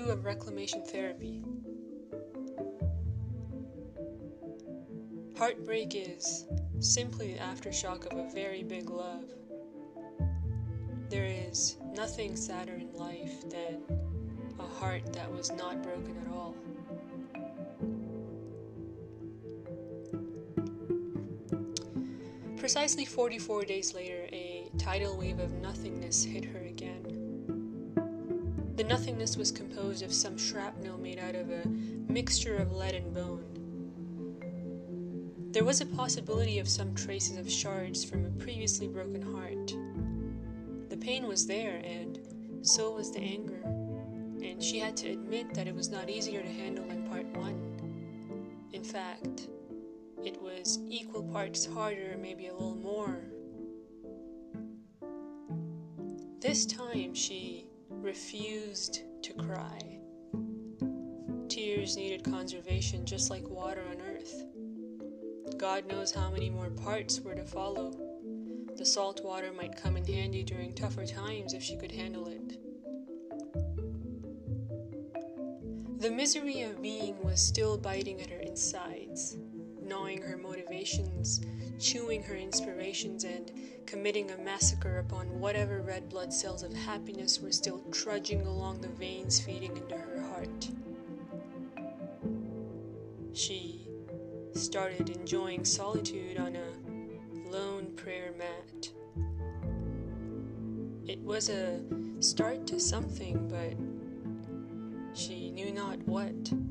2 of Reclamation Therapy. Heartbreak is simply the aftershock of a very big love. There is nothing sadder in life than a heart that was not broken at all. Precisely 44 days later, a tidal wave of nothingness hit her again. The nothingness was composed of some shrapnel made out of a mixture of lead and bone. There was a possibility of some traces of shards from a previously broken heart. The pain was there, and so was the anger, and she had to admit that it was not easier to handle than part 1. In fact, it was equal parts harder, maybe a little more. This time she refused to cry. Tears needed conservation just like water on earth. God knows how many more parts were to follow. The salt water might come in handy during tougher times if she could handle it. The misery of being was still biting at her insides, gnawing her motivations, chewing her inspirations, and committing a massacre upon whatever red blood cells of happiness were still trudging along the veins feeding into her heart. She started enjoying solitude on a lone prayer mat. It was a start to something, but she knew not what.